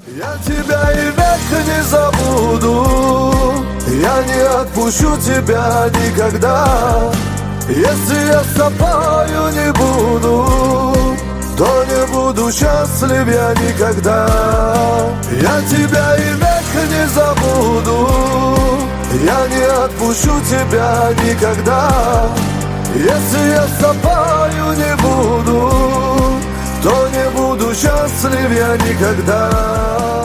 Я тебя и век не забуду, я не отпущу тебя никогда. Если я с тобою не буду, то не буду счастлив я никогда. Я тебя и век не забуду, я не отпущу тебя никогда. Если я с тобою не буду, то не буду счастлив я никогда.